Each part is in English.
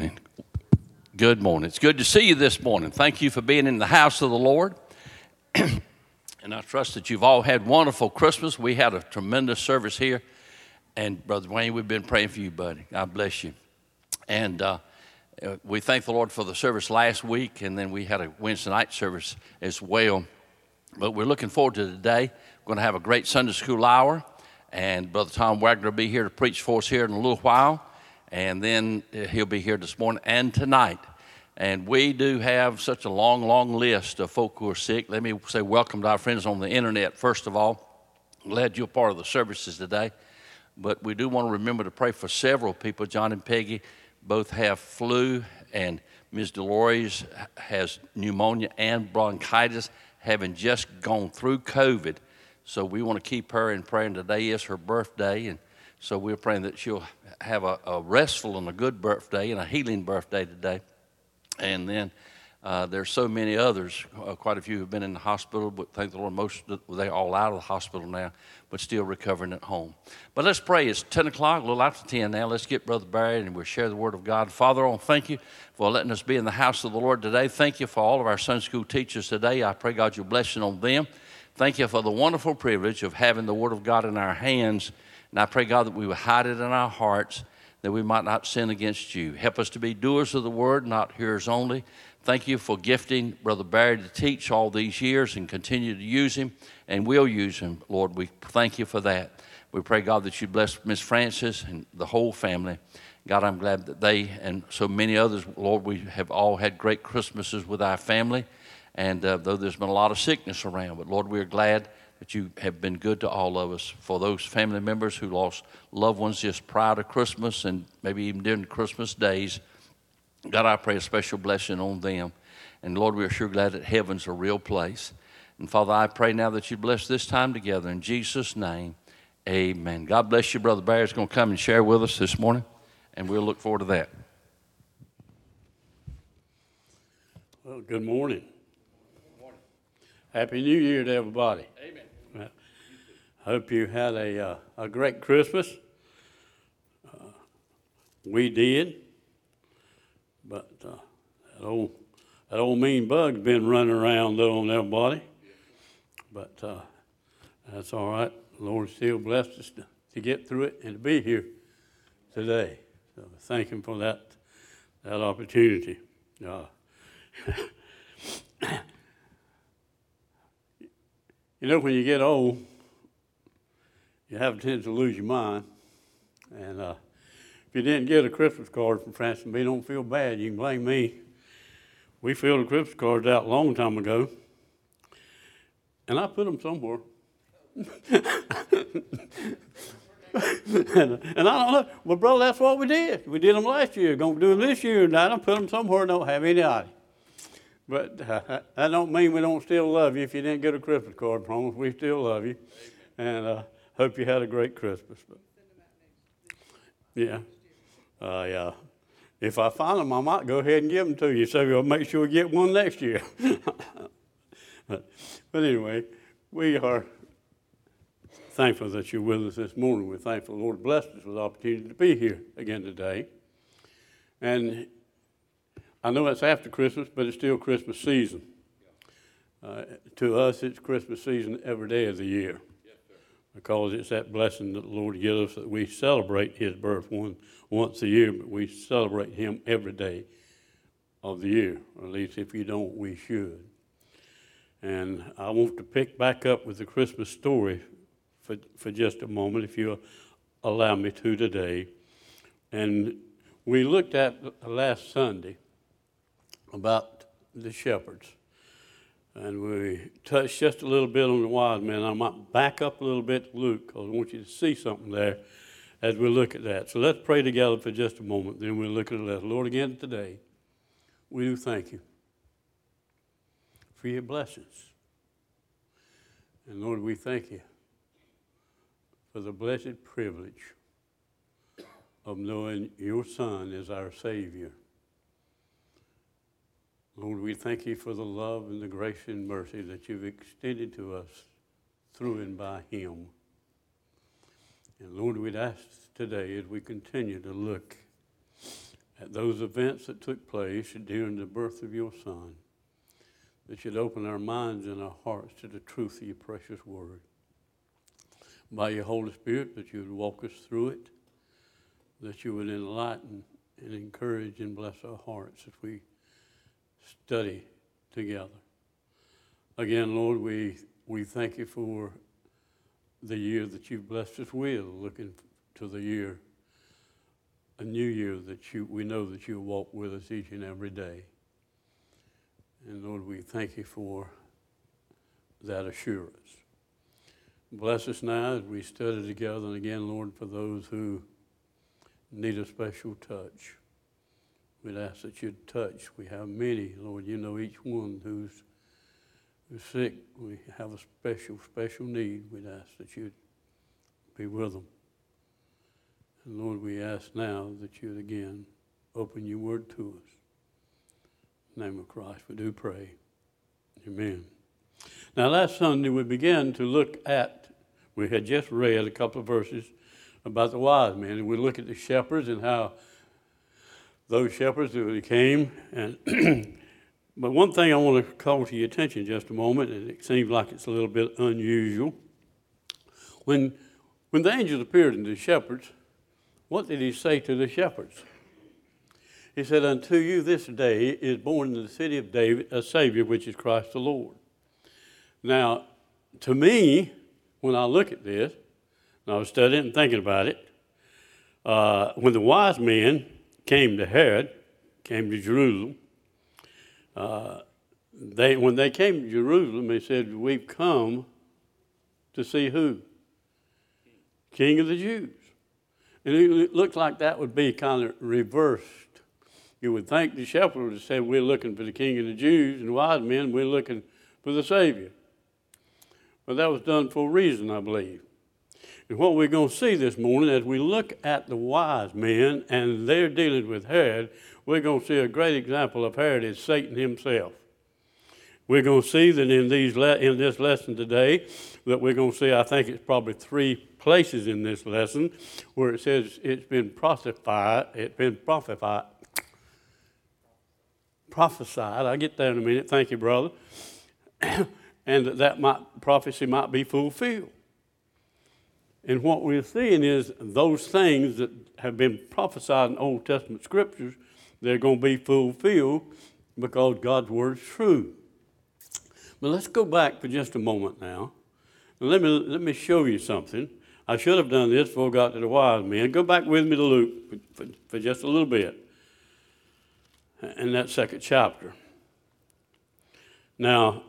morning. Good morning. It's good to see you this morning. Thank you for being in the house of the Lord. And I trust that you've all had wonderful Christmas. We had a tremendous service here. And Brother Wayne, we've been praying for you, buddy. God bless you. And we thank the Lord for the service last week. And then we had a Wednesday night service as well. But we're looking forward to today. We're going to have a great Sunday school hour. And Brother Tom Wagner will be here to preach for us here in a little while. And then he'll be here this morning and tonight. And we do have such a long, long list of folk who are sick. Let me say welcome to our friends on the internet, first of all. Glad you're part of the services today. But we do want to remember to pray for several people. John and Peggy both have flu, and Ms. Dolores has pneumonia and bronchitis, having just gone through COVID. So we want to keep her in prayer, and today is her birthday, and so we're praying that she'll have a restful and a good birthday and a healing birthday today. And then there's so many others, quite a few have been in the hospital, but thank the Lord, most they're all out of the hospital now, but still recovering at home. But let's pray. It's 10 o'clock, a little after 10 now. Let's get Brother Barry and we'll share the Word of God. Father, I want to thank you for letting us be in the house of the Lord today. Thank you for all of our Sunday school teachers today. I pray, God, your blessing on them. Thank you for the wonderful privilege of having the Word of God in our hands. And I pray, God, that we will hide it in our hearts, that we might not sin against you. Help us to be doers of the word, not hearers only. Thank you for gifting Brother Barry to teach all these years and continue to use him, and will use him, Lord. We thank you for that. We pray, God, that you bless Miss Francis and the whole family. God, I'm glad that they and so many others, Lord, we have all had great Christmases with our family, and though there's been a lot of sickness around, but Lord, we're glad that you have been good to all of us. For those family members who lost loved ones just prior to Christmas and maybe even during the Christmas days, God, I pray a special blessing on them. And Lord, we are sure glad that heaven's a real place. And Father, I pray now that you bless this time together. In Jesus' name, amen. God bless you. Brother Barry's going to come and share with us this morning, and we'll look forward to that. Well, good morning. Happy New Year to everybody. Amen. I hope you had a great Christmas. We did, but that old mean bug's been running around though on everybody. But that's all right. The Lord still blessed us to get through it and to be here today. So thank Him for that opportunity. You know, when you get old, you have a tendency to lose your mind. And if you didn't get a Christmas card from Francis and B, don't feel bad. You can blame me. We filled the Christmas cards out a long time ago, and I put them somewhere. and I don't know. Well, brother, that's what we did. We did them last year. Going to do them this year, and I don't put them somewhere. Don't have any idea. But that don't mean we don't still love you if you didn't get a Christmas card from us. We still love you. And hope you had a great Christmas. But, yeah. Yeah. If I find them, I might go ahead and give them to you. So we'll make sure we get one next year. but anyway, we are thankful that you're with us this morning. We're thankful the Lord blessed us with the opportunity to be here again today. And I know it's after Christmas, but it's still Christmas season. To us, it's Christmas season every day of the year, because it's that blessing that the Lord gives us that we celebrate His birth once a year, but we celebrate Him every day of the year, or at least if you don't, we should. And I want to pick back up with the Christmas story for just a moment, if you'll allow me to today. And we looked at last Sunday about the shepherds. And we touched just a little bit on the wise men. I might back up a little bit to Luke, because I want you to see something there as we look at that. So let's pray together for just a moment, then we'll look at the lesson. Lord, again today, we do thank you for your blessings. And Lord, we thank you for the blessed privilege of knowing your Son is our Savior. Lord, we thank you for the love and the grace and mercy that you've extended to us through and by him. And Lord, we'd ask today as we continue to look at those events that took place during the birth of your Son, that you'd open our minds and our hearts to the truth of your precious word. By your Holy Spirit, that you would walk us through it, that you would enlighten and encourage and bless our hearts as we study together. Again, Lord, we thank you for the year that you've blessed us with, looking to the year, a new year that we know that you'll walk with us each and every day. And Lord, we thank you for that assurance. Bless us now as we study together. And again, Lord, for those who need a special touch, we'd ask that you'd touch. We have many, Lord, you know each one who's sick. We have a special need. We'd ask that you'd be with them. And Lord, we ask now that you'd again open your word to us. In the name of Christ, we do pray. Amen. Now, last Sunday we began to look at, we had just read a couple of verses about the wise men, and we look at the shepherds and how those shepherds who came. And but one thing I want to call to your attention just a moment, and it seems like it's a little bit unusual. When the angels appeared to the shepherds, what did he say to the shepherds? He said, unto you this day is born in the city of David a Savior, which is Christ the Lord. Now, to me, when I look at this, and I was studying and thinking about it, when the wise men came to Herod, came to Jerusalem, when they came to Jerusalem, they said, we've come to see who? King of the Jews. And it looked like that would be kind of reversed. You would think the shepherd would have said, we're looking for the King of the Jews, and the wise men, we're looking for the Savior. But that was done for a reason, I believe. And what we're going to see this morning as we look at the wise men and they're dealing with Herod, we're going to see a great example of Herod is Satan himself. We're going to see that in this lesson today, that we're going to see, I think it's probably 3 places in this lesson where it says it's been prophesied, I'll get there in a minute, thank you, brother, and that prophecy might be fulfilled. And what we're seeing is those things that have been prophesied in Old Testament scriptures, they're going to be fulfilled because God's word is true. But let's go back for just a moment now. Let me show you something. I should have done this before I got to the wise men. Go back with me to Luke for just a little bit in that 2nd chapter. Now,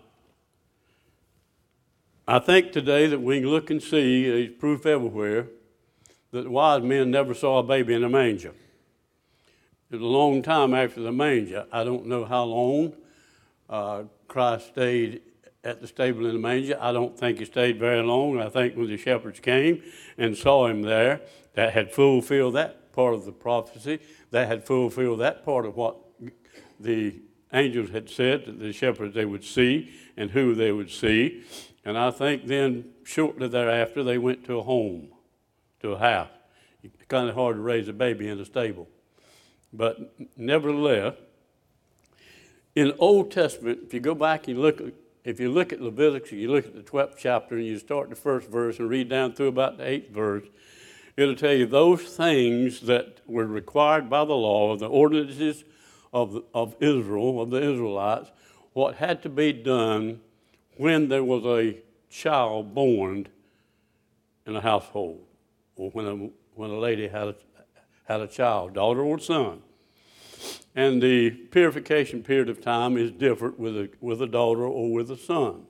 I think today that we can look and see, there's proof everywhere, that the wise men never saw a baby in a manger. It was a long time after the manger. I don't know how long Christ stayed at the stable in the manger. I don't think he stayed very long. I think when the shepherds came and saw him there, that had fulfilled that part of the prophecy. That had fulfilled that part of what the angels had said that the shepherds they would see and who they would see. And I think then shortly thereafter they went to a home, to a house. It's kind of hard to raise a baby in a stable. But nevertheless, in the Old Testament, if you go back and if you look at Leviticus, you look at the 12th chapter and you start the 1st verse and read down through about the 8th verse, it'll tell you those things that were required by the law, the ordinances of Israel, of the Israelites, what had to be done when there was a child born in a household, or when a lady had a child, daughter or son. And the purification period of time is different with a daughter or with a son.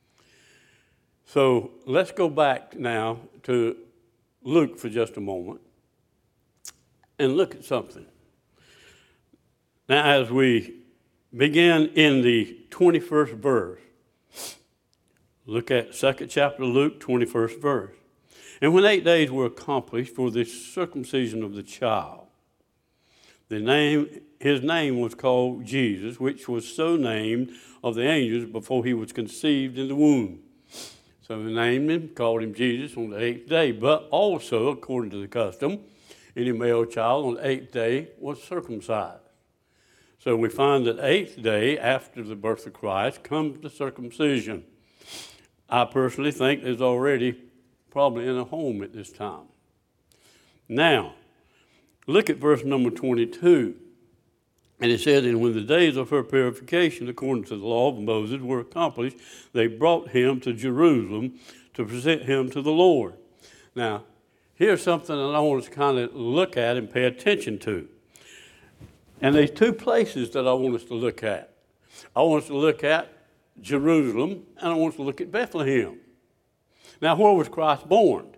So let's go back now to Luke for just a moment and look at something. Now, as we begin in the 21st verse, look at 2nd chapter of Luke, 21st verse. And when 8 days were accomplished for the circumcision of the child, his name was called Jesus, which was so named of the angels before he was conceived in the womb. So they named him, called him Jesus on the 8th day. But also, according to the custom, any male child on the 8th day was circumcised. So we find that 8th day after the birth of Christ comes the circumcision. I personally think there's already probably in a home at this time. Now, look at verse number 22. And it says, and when the days of her purification, according to the law of Moses, were accomplished, they brought him to Jerusalem to present him to the Lord. Now, here's something that I want us to kind of look at and pay attention to. And there's two places that I want us to look at. I want us to look at Jerusalem, and I want us to look at Bethlehem. Now, where was Christ born?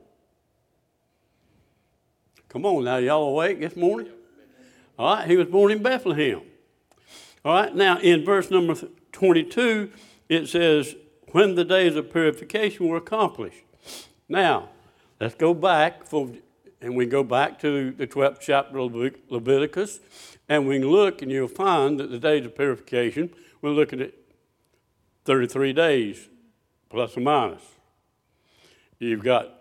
Come on now, y'all awake this morning? All right, he was born in Bethlehem. All right, now in verse number 22, it says, when the days of purification were accomplished. Now, let's go back, and we go back to the 12th chapter of Leviticus, and we can look, and you'll find that the days of purification, we're looking at 33 days, plus or minus. You've got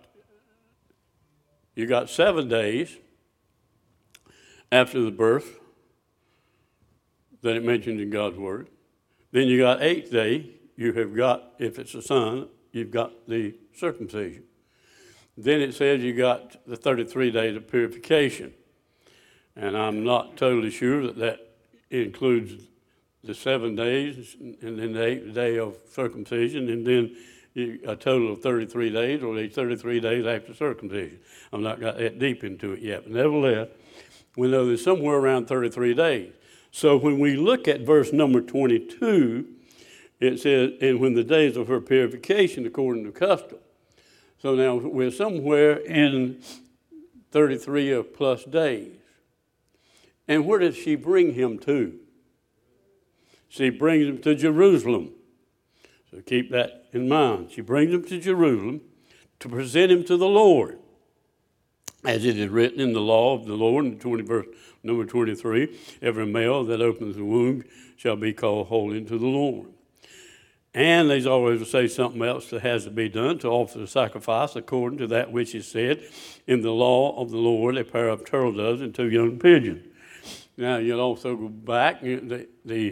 7 days after the birth that it mentions in God's Word. Then you got 8th day, you have got, if it's a son, you've got the circumcision. Then it says you got the 33 days of purification. And I'm not totally sure that that includes the 7 days and then the 8th day of circumcision and then a total of 33 days or 33 days after circumcision. I'm not got that deep into it yet. But nevertheless, we know there's somewhere around 33 days. So when we look at verse number 22, it says, and when the days of her purification according to custom. So now we're somewhere in 33 or plus days. And where does she bring him to? She brings him to Jerusalem. So keep that in mind. She brings him to Jerusalem to present him to the Lord. As it is written in the law of the Lord, in verse number 23, every male that opens the womb shall be called holy to the Lord. And there's always to say something else that has to be done, to offer the sacrifice according to that which is said in the law of the Lord, a pair of turtle doves and 2 young pigeons. Now, you'll also go back. The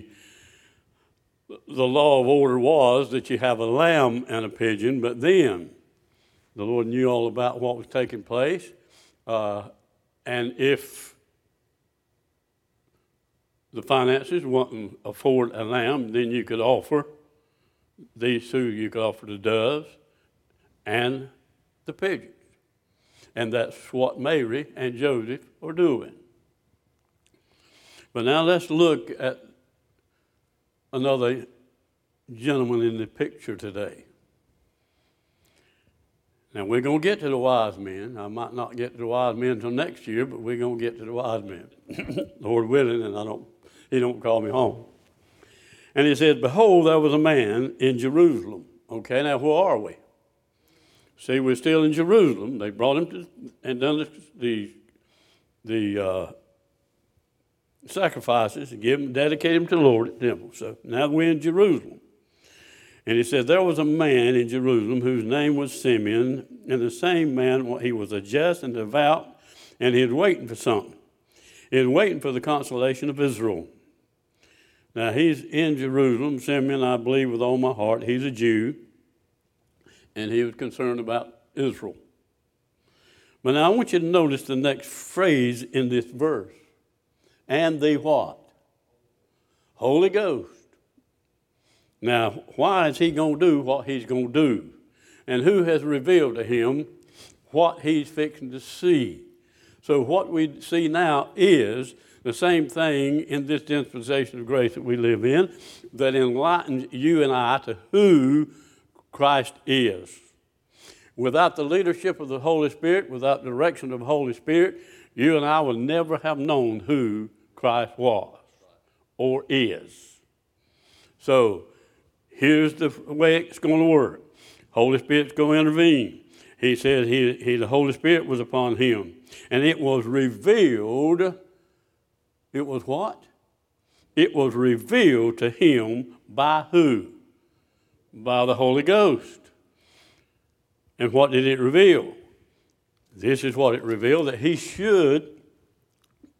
law of order was that you have a lamb and a pigeon, but then the Lord knew all about what was taking place. And if the finances wouldn't afford a lamb, then you could offer these 2. You could offer the doves and the pigeons. And that's what Mary and Joseph are doing. But now let's look at another gentleman in the picture today. Now, we're going to get to the wise men. I might not get to the wise men until next year, but we're going to get to the wise men. Lord willing, and he don't call me home. And he said, behold, there was a man in Jerusalem. Okay, now where are we? See, we're still in Jerusalem. They brought him to and done the sacrifices and dedicated him to the Lord at the temple. So now we're in Jerusalem. And he said, there was a man in Jerusalem whose name was Simeon, and the same man, he was a just and devout, and he was waiting for something. He was waiting for the consolation of Israel. Now, he's in Jerusalem. Simeon, I believe with all my heart, he's a Jew, and he was concerned about Israel. But now I want you to notice the next phrase in this verse. And the what? Holy Ghost. Now, why is he going to do what he's going to do? And who has revealed to him what he's fixing to see? So what we see now is the same thing in this dispensation of grace that we live in, that enlightens you and I to who Christ is. Without the leadership of the Holy Spirit, without the direction of the Holy Spirit, you and I would never have known who Christ was or is. So here's the way it's going to work. Holy Spirit's going to intervene. He said the Holy Spirit was upon him. And it was revealed. It was what? It was revealed to him by who? By the Holy Ghost. And what did it reveal? This is what it revealed, that he should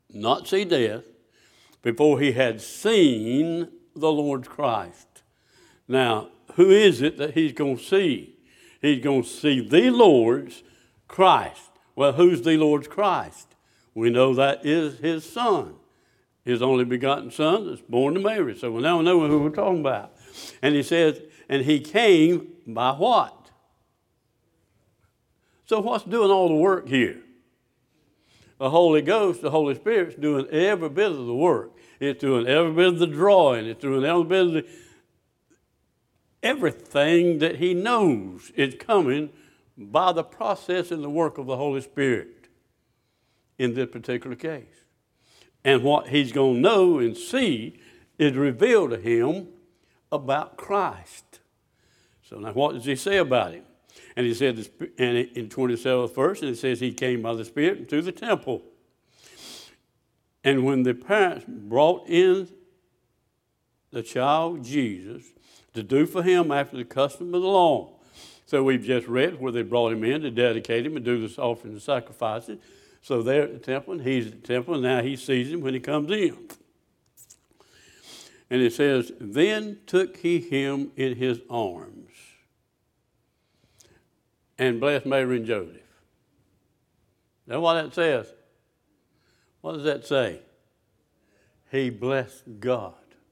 not see death, before he had seen the Lord Christ. Now, who is it that he's going to see? He's going to see the Lord's Christ. Well, who's the Lord's Christ? We know that is his Son, his only begotten Son that's born to Mary. So we now know who we're talking about. And he says, and he came by what? So what's doing all the work here? The Holy Ghost, the Holy Spirit's doing every bit of the work. It's doing every bit of the drawing. It's doing every bit of everything that he knows is coming by the process and the work of the Holy Spirit in this particular case. And what he's going to know and see is revealed to him about Christ. So now what does he say about him? And he said, and in 27th verse, and it says he came by the Spirit into the temple. And when the parents brought in the child Jesus to do for him after the custom of the law. So we've just read where they brought him in to dedicate him and do the offerings and sacrifices. So they're at the temple, and he's at the temple, and now he sees him when he comes in. And it says, then took he him in his arms and blessed Mary and Joseph. That's what that says. What does that say? He blessed God.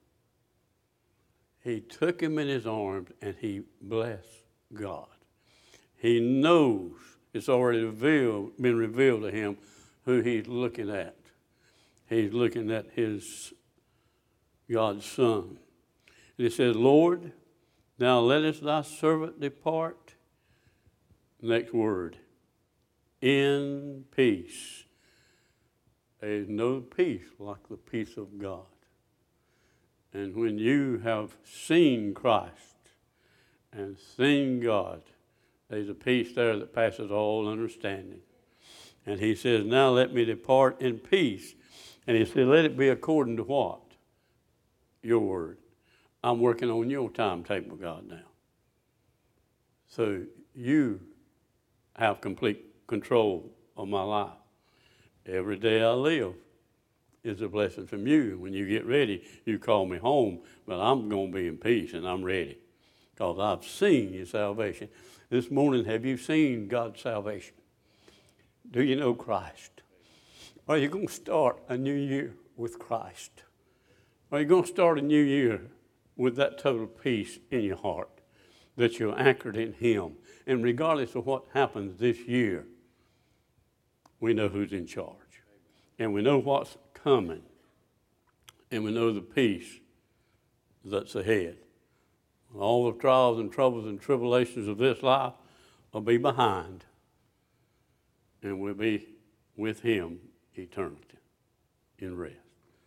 He took him in his arms and he blessed God. He knows it's already been revealed to him who he's looking at. He's looking at his God's Son. And he says, Lord, now lettest thy servant depart. Next word, in peace. There is no peace like the peace of God. And when you have seen Christ and seen God, there's a peace there that passes all understanding. And he says, now let me depart in peace. And he said, let it be according to what? Your word. I'm working on your timetable, God, now. So you have complete control of my life. Every day I live is a blessing from you. When you get ready, you call me home, but I'm going to be in peace and I'm ready because I've seen your salvation. This morning, have you seen God's salvation? Do you know Christ? Are you going to start a new year with Christ? Are you going to start a new year with that total peace in your heart that you're anchored in Him? And regardless of what happens this year, we know who's in charge. And we know what's coming. And we know the peace that's ahead. All the trials and troubles and tribulations of this life will be behind. And we'll be with Him eternity in rest.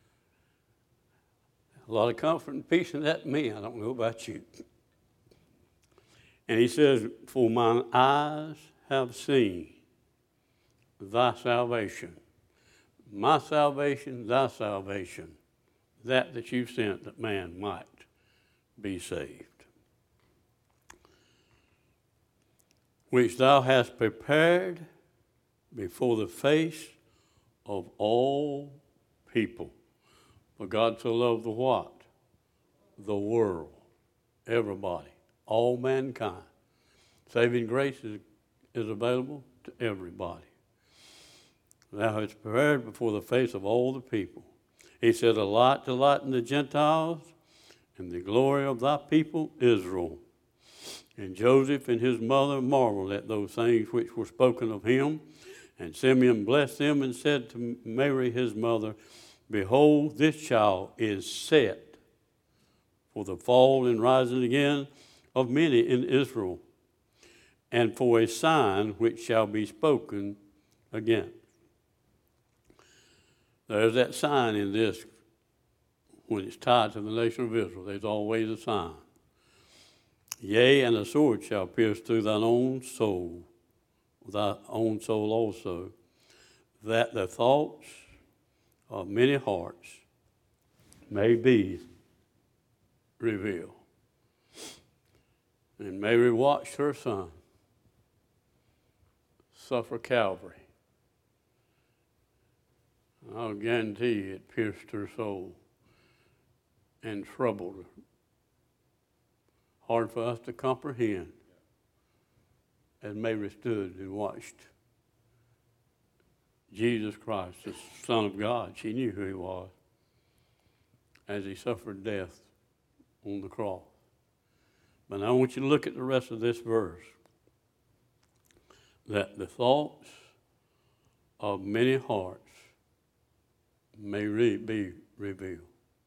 A lot of comfort and peace in that me. I don't know about you. And he says, for mine eyes have seen thy salvation. My salvation, thy salvation. That you sent that man might be saved. Which thou hast prepared before the face of all people. For God so loved the what? The world. Everybody. All mankind. Saving grace is available to everybody. Thou hast prepared before the face of all the people. He said, a light to lighten the Gentiles, and the glory of thy people Israel. And Joseph and his mother marveled at those things which were spoken of him. And Simeon blessed them and said to Mary his mother, behold, this child is set for the fall and rising again of many in Israel, and for a sign which shall be spoken again. There's that sign in this. When it's tied to the nation of Israel, there's always a sign. Yea, and a sword shall pierce through thine own soul also, that the thoughts of many hearts may be revealed. And Mary watched her son suffer Calvary. I'll guarantee you it pierced her soul and troubled her. Hard for us to comprehend. As Mary stood and watched Jesus Christ, the Son of God, she knew who he was, as he suffered death on the cross. But I want you to look at the rest of this verse. That the thoughts of many hearts may be revealed.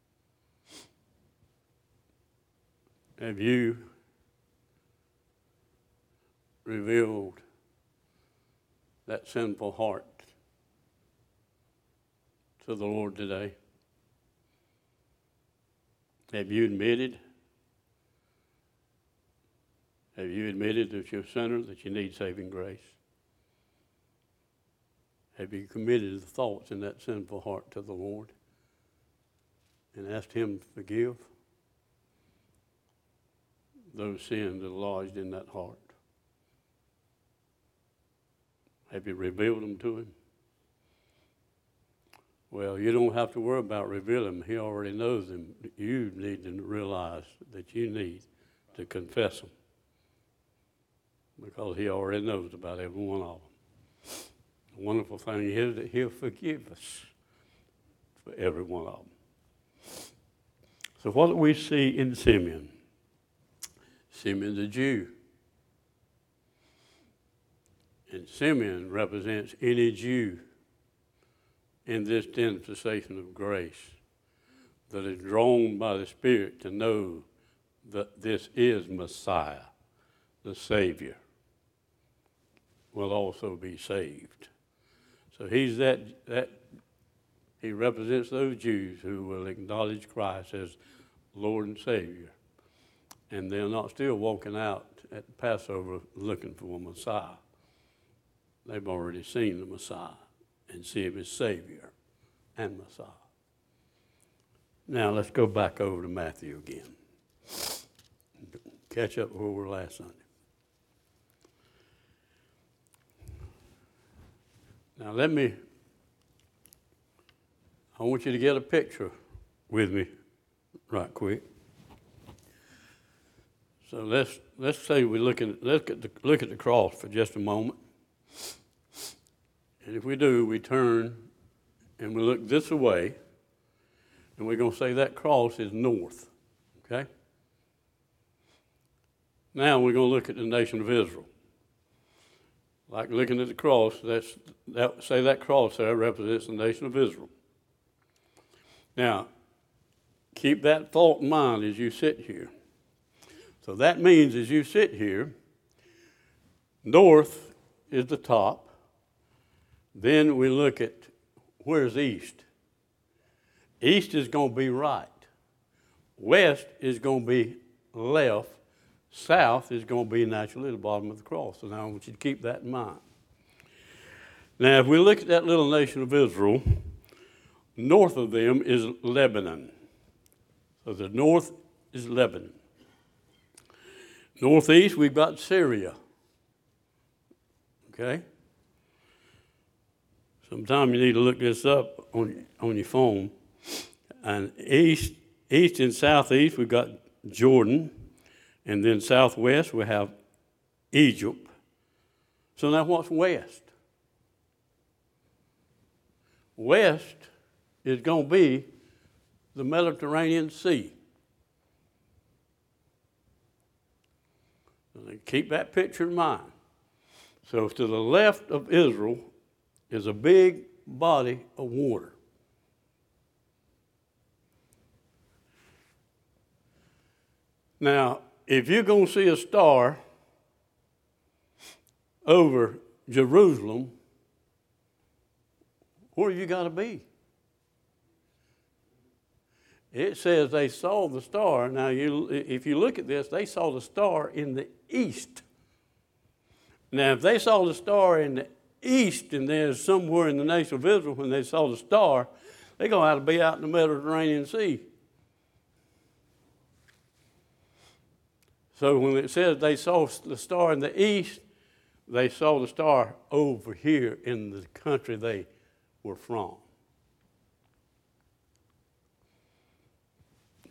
Have you revealed that sinful heart to the Lord today? Have you admitted that you're a sinner, that you need saving grace? Have you committed the thoughts in that sinful heart to the Lord and asked him to forgive those sins that are lodged in that heart? Have you revealed them to him? Well, you don't have to worry about revealing them. He already knows them. You need to realize that you need to confess them, because he already knows about every one of them. The wonderful thing is that he'll forgive us for every one of them. So what do we see in Simeon? Simeon's a Jew. And Simeon represents any Jew in this dispensation of grace that is drawn by the Spirit to know that this is Messiah, the Savior, will also be saved. So he's he represents those Jews who will acknowledge Christ as Lord and Savior. And they're not still walking out at Passover looking for a Messiah. They've already seen the Messiah and see him as Savior and Messiah. Now let's go back over to Matthew again. Catch up where we were last Sunday. Now I want you to get a picture with me right quick. So let's say we look at the cross for just a moment. And if we do, we turn and we look this way, and we're going to say that cross is north, okay? Now we're going to look at the nation of Israel. Like looking at the cross, say that cross there represents the nation of Israel. Now, keep that thought in mind as you sit here. So that means as you sit here, north is the top. Then we look at where's east. East is going to be right. West is going to be left. South is going to be naturally at the bottom of the cross. So now I want you to keep that in mind. Now, if we look at that little nation of Israel, north of them is Lebanon. So the north is Lebanon. Northeast, we've got Syria. Okay? Sometime you need to look this up on your phone. And east and southeast, we've got Jordan. And then southwest, we have Egypt. So now what's west? West is going to be the Mediterranean Sea. So keep that picture in mind. So to the left of Israel is a big body of water. Now, if you're going to see a star over Jerusalem, where you got to be? It says they saw the star. Now, if you look at this, they saw the star in the east. Now, if they saw the star in the east and there's somewhere in the nation of Israel when they saw the star, they're going to have to be out in the Mediterranean Sea. So when it says they saw the star in the east, they saw the star over here in the country they were from.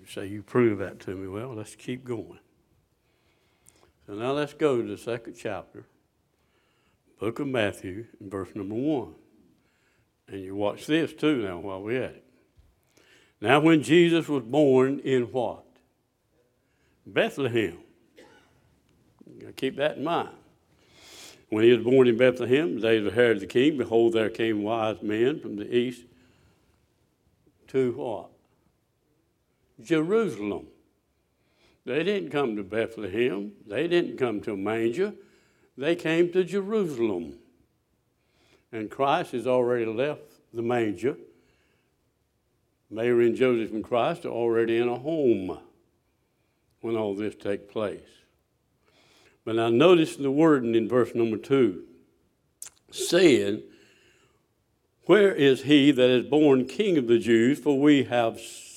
say, you prove that to me. Well, let's keep going. So now let's go to the second chapter, book of Matthew, verse number 1. And you watch this too now while we're at it. Now when Jesus was born in what? Bethlehem. You gotta keep that in mind. When he was born in Bethlehem, the days of Herod the king, behold, there came wise men from the east to what? Jerusalem. They didn't come to Bethlehem. They didn't come to a manger. They came to Jerusalem. And Christ has already left the manger. Mary and Joseph and Christ are already in a home when all this takes place. But now notice the wording in verse number 2, saying, where is he that is born King of the Jews? For we have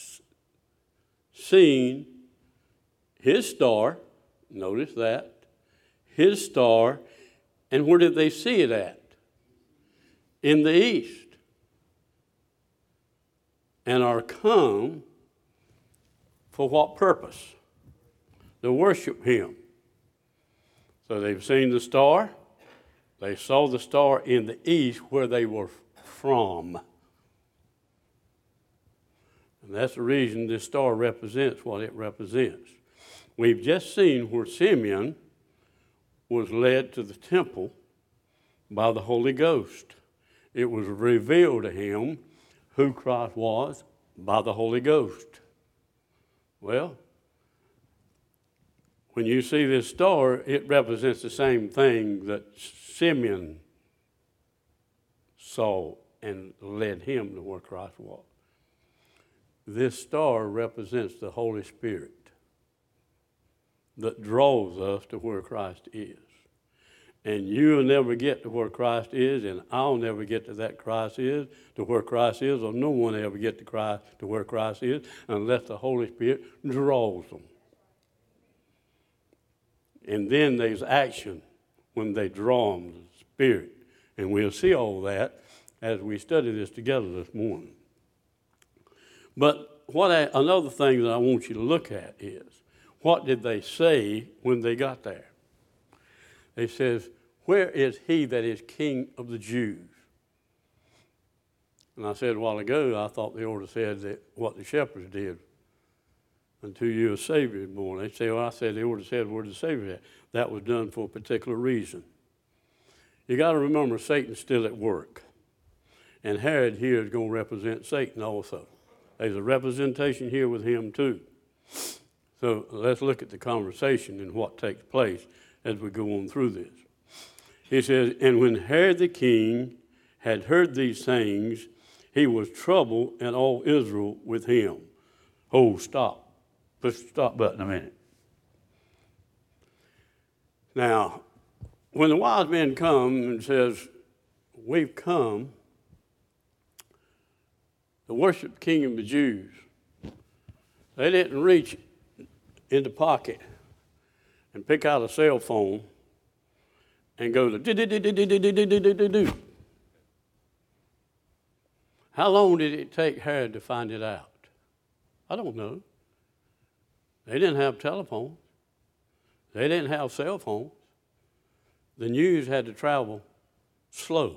seen his star, notice that, his star, and where did they see it at? In the east. And are come for what purpose? To worship him. So they've seen the star. They saw the star in the east where they were from. And that's the reason this star represents what it represents. We've just seen where Simeon was led to the temple by the Holy Ghost. It was revealed to him who Christ was by the Holy Ghost. Well, when you see this star, it represents the same thing that Simeon saw and led him to where Christ was. This star represents the Holy Spirit that draws us to where Christ is. And you'll never get to where Christ is, and I'll never get to that Christ is, to where Christ is, or no one ever get to Christ to where Christ is unless the Holy Spirit draws them. And then there's action when they draw them, the Spirit. And we'll see all that as we study this together this morning. But another thing that I want you to look at is, what did they say when they got there? They says, where is he that is King of the Jews? And I said a while ago, I thought they ought to said that what the shepherds did until your Savior is born. They say, well, I said they ought to said where the Savior is. That was done for a particular reason. You got to remember, Satan's still at work. And Herod here is going to represent Satan also. There's a representation here with him too. So let's look at the conversation and what takes place as we go on through this. He says, and when Herod the king had heard these things, he was troubled, and all Israel with him. Oh, stop. Push the stop button a minute. Now, when the wise men come and says, we've come to worship the King of the Jews, they didn't reach in the pocket and pick out a cell phone and go to do. How long did it take Herod to find it out? I don't know. They didn't have telephones. They didn't have cell phones. The news had to travel slow.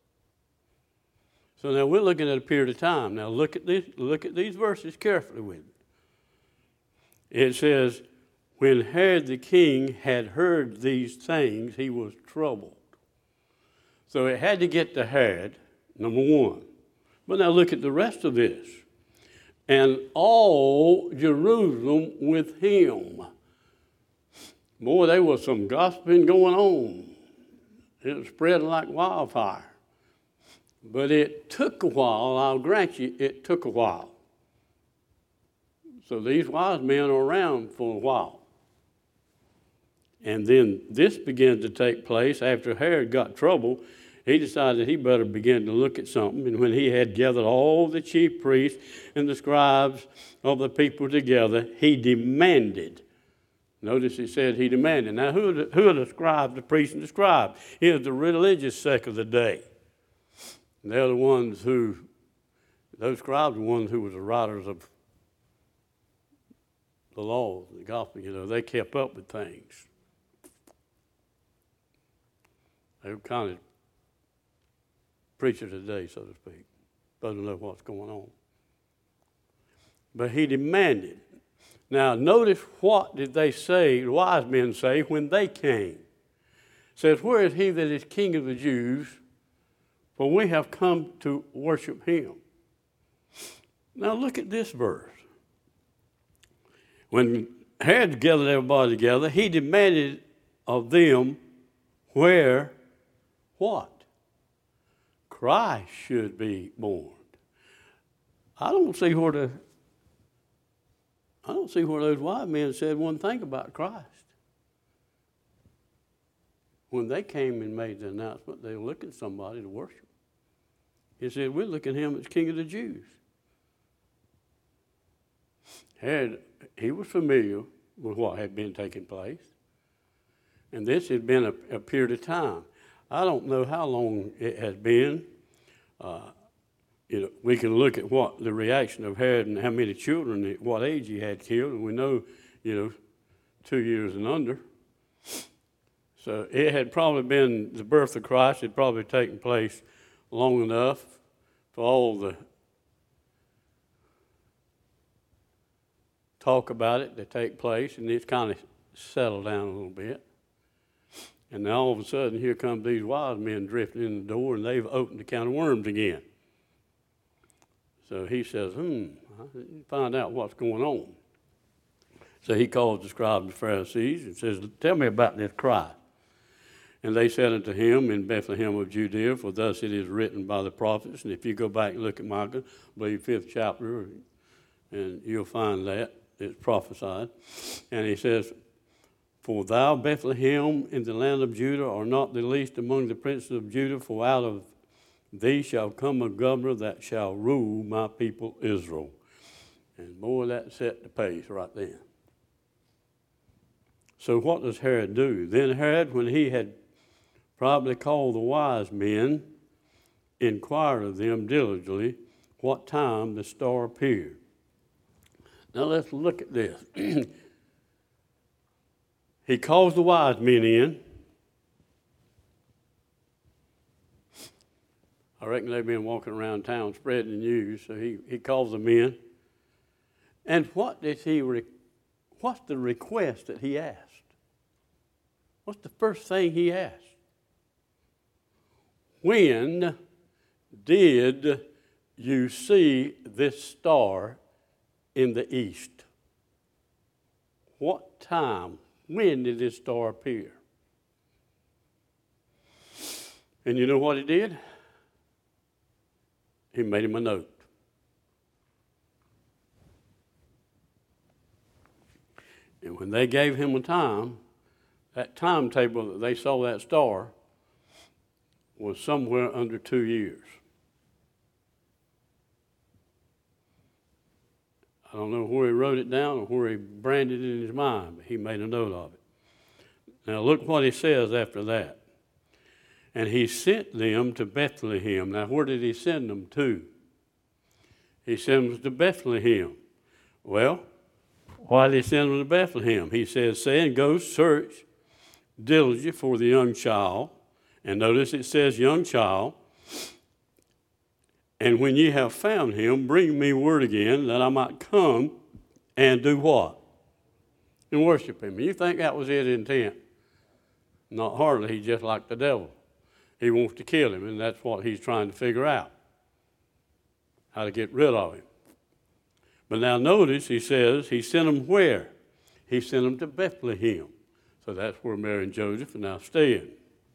So now we're looking at a period of time. Now look at these verses carefully with me. It says, when Herod the king had heard these things, he was troubled. So it had to get to Herod, number one. But now look at the rest of this. And all Jerusalem with him. Boy, there was some gossiping going on. It was spreading like wildfire. But it took a while, I'll grant you, it took a while. So these wise men are around for a while. And then this began to take place after Herod got trouble. He decided he better begin to look at something. And when he had gathered all the chief priests and the scribes of the people together, he demanded. Notice he said he demanded. Now, who are the scribes, the priests and the scribes? Here's the religious sect of the day. And they're the ones those scribes were the ones who were the writers of the law, the gospel, they kept up with things. They were kind of preachers today, so to speak. Supposed to know what's going on. But he demanded. Now, notice what did they say, the wise men say, when they came. It says, where is he that is king of the Jews? For we have come to worship him. Now, look at this verse. When Herod gathered everybody together, he demanded of them where, what? Christ should be born. I don't see where those wise men said one thing about Christ. When they came and made the announcement, they were looking for somebody to worship. He said, we're looking at him as King of the Jews. Herod, he was familiar with what had been taking place. And this had been a period of time. I don't know how long it has been. We can look at what the reaction of Herod and how many children, at what age he had killed, and we know, 2 years and under. So it had probably been, the birth of Christ had probably taken place long enough for all the talk about it to take place, and it's kind of settled down a little bit. And now all of a sudden, here come these wise men drifting in the door, and they've opened the can of worms again. So he says, I need to find out what's going on. So he calls the scribes and the Pharisees and says, tell me about this Christ. And they said unto him, in Bethlehem of Judea, for thus it is written by the prophets. And if you go back and look at Micah, I believe 5th chapter, and you'll find that it's prophesied. And he says, for thou, Bethlehem, in the land of Judah, art not the least among the princes of Judah, for out of thee shall come a governor that shall rule my people Israel. And boy, that set the pace right then. So what does Herod do? Then Herod, when he had probably called the wise men, inquired of them diligently what time the star appeared. Now let's look at this. He calls the wise men in. I reckon they've been walking around town spreading the news, so he calls them in. And what's the request that he asked? What's the first thing he asked? When did you see this star in the east? What time? When did this star appear? And you know what he did? He made him a note. And when they gave him a time, that timetable that they saw that star was somewhere under 2 years. I don't know where he wrote it down or where he branded it in his mind, but he made a note of it. Now look what he says after that. And he sent them to Bethlehem. Now where did he send them to? He sent them to Bethlehem. Well, why did he send them to Bethlehem? He says, saying, go search diligently for the young child. And notice it says young child. And when ye have found him, bring me word again that I might come and do what? And worship him. You think that was his intent? Not hardly. He's just like the devil. He wants to kill him, and that's what he's trying to figure out, how to get rid of him. But now notice he says he sent them where? He sent them to Bethlehem. So that's where Mary and Joseph are now staying.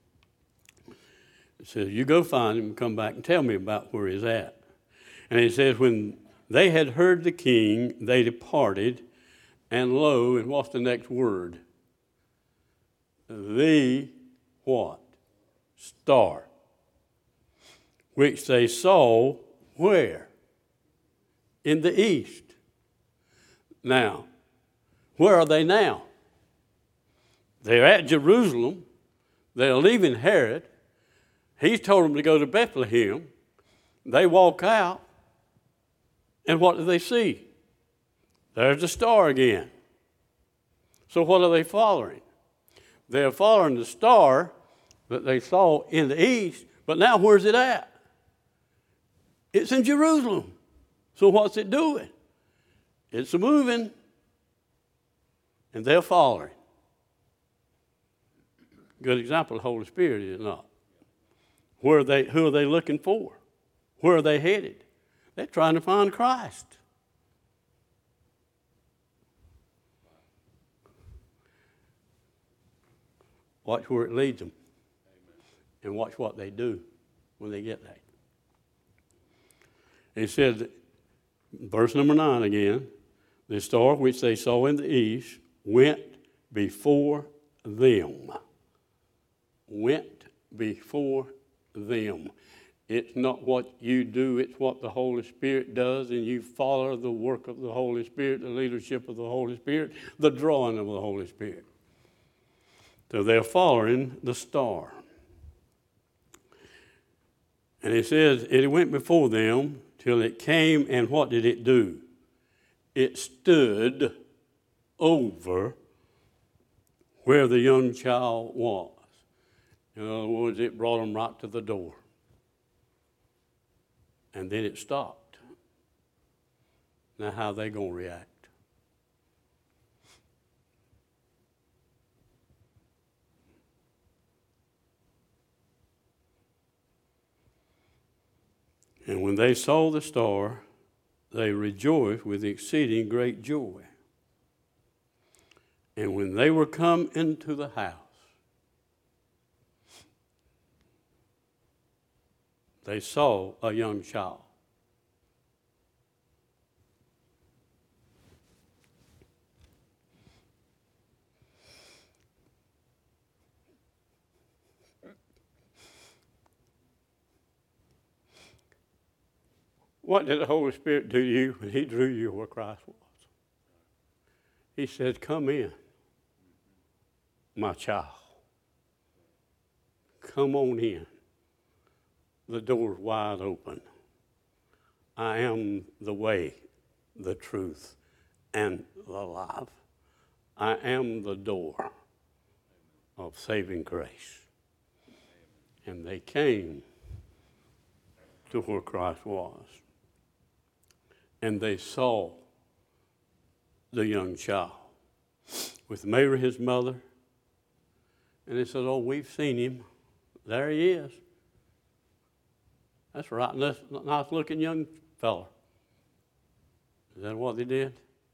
It says, you go find him and come back and tell me about where he's at. And it says, when they had heard the king, they departed, and lo, and what's the next word? The what? Star. Which they saw where? In the east. Now, where are they now? They're at Jerusalem. They're leaving Herod. He's told them to go to Bethlehem. They walk out, and what do they see? There's the star again. So what are they following? They're following the star that they saw in the east, but now where's it at? It's in Jerusalem. So what's it doing? It's moving, and they're following. Good example of the Holy Spirit, is it not? Who are they looking for? Where are they headed? They're trying to find Christ. Watch where it leads them. And watch what they do when they get there. It says, verse number 9 again, the star which they saw in the east went before them. Went before them. It's not what you do, it's what the Holy Spirit does, and you follow the work of the Holy Spirit, the leadership of the Holy Spirit, the drawing of the Holy Spirit. So they're following the star. And it says, it went before them till it came, and what did it do? It stood over where the young child was. In other words, it brought them right to the door. And then it stopped. Now how are they going to react? And when they saw the star, they rejoiced with exceeding great joy. And when they were come into the house, they saw a young child. What did the Holy Spirit do to you when He drew you where Christ was? He said, come in, my child. Come on in. The door's wide open. I am the way, the truth, and the life. I am the door of saving grace. And they came to where Christ was. And they saw the young child with Mary, his mother. And they said, oh, we've seen him. There he is. That's right, nice looking young fella. Is that what they did?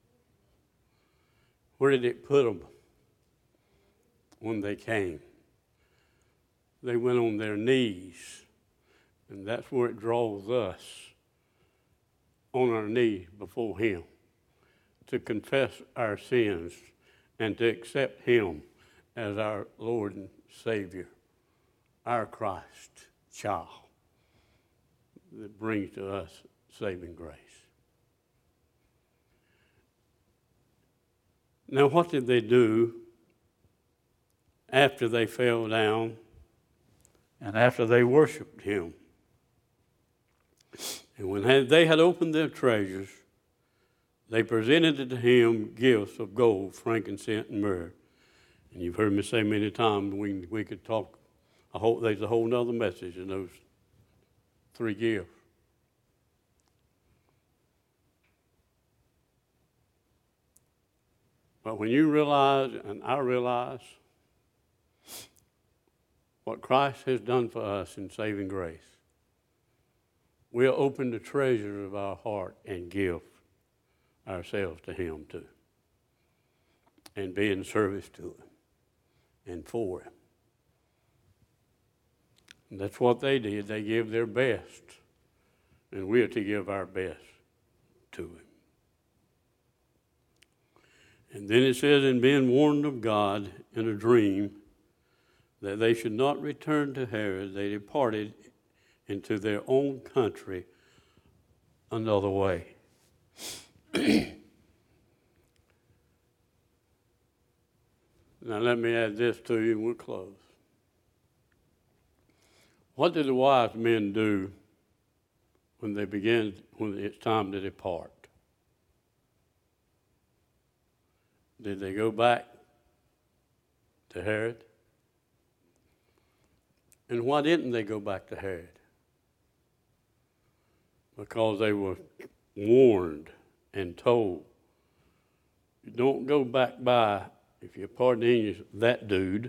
Where did it put them when they came? They went on their knees. And that's where it draws us, on our knees before Him, to confess our sins and to accept Him as our Lord and Savior, our Christ child that brings to us saving grace. Now, what did they do after they fell down and after they worshiped Him? And when they had opened their treasures, they presented to Him gifts of gold, frankincense, and myrrh. And you've heard me say many times we could talk. There's a whole other message in those three gifts. But when you realize, and I realize, what Christ has done for us in saving grace, we'll open the treasures of our heart and give ourselves to Him too, and be in service to Him and for Him. And that's what they did. They gave their best, and we are to give our best to Him. And then it says, in being warned of God in a dream that they should not return to Herod, they departed into their own country another way. Now let me add this to you and we'll close. What did the wise men do when it's time to depart? Did they go back to Herod? And why didn't they go back to Herod? Because they were warned and told, don't go back by, if you pardon the English, that dude.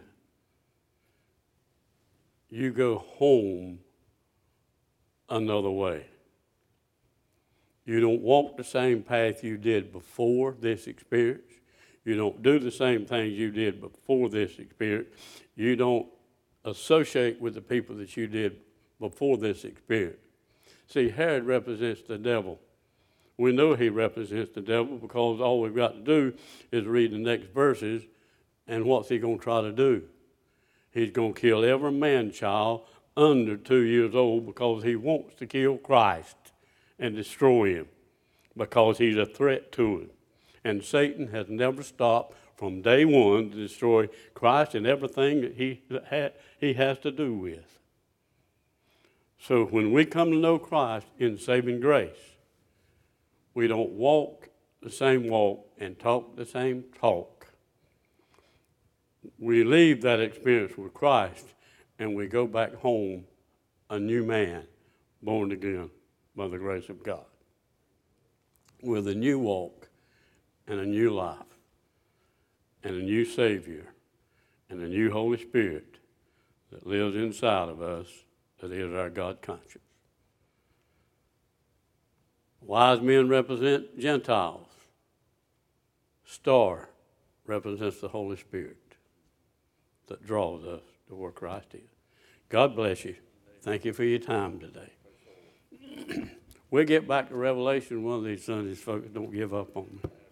You go home another way. You don't walk the same path you did before this experience. You don't do the same things you did before this experience. You don't associate with the people that you did before this experience. See, Herod represents the devil. We know he represents the devil because all we've got to do is read the next verses, and what's he going to try to do? He's going to kill every man-child under 2 years old because he wants to kill Christ and destroy him because he's a threat to him. And Satan has never stopped from day one to destroy Christ and everything that he has to do with. So when we come to know Christ in saving grace, we don't walk the same walk and talk the same talk. We leave that experience with Christ and we go back home a new man, born again by the grace of God, with a new walk and a new life and a new Savior and a new Holy Spirit that lives inside of us, that is our God conscience. Wise men represent Gentiles. Star represents the Holy Spirit that draws us to where Christ is. God bless you. Thank you for your time today. We'll get back to Revelation one of these Sundays, folks. Don't give up on me.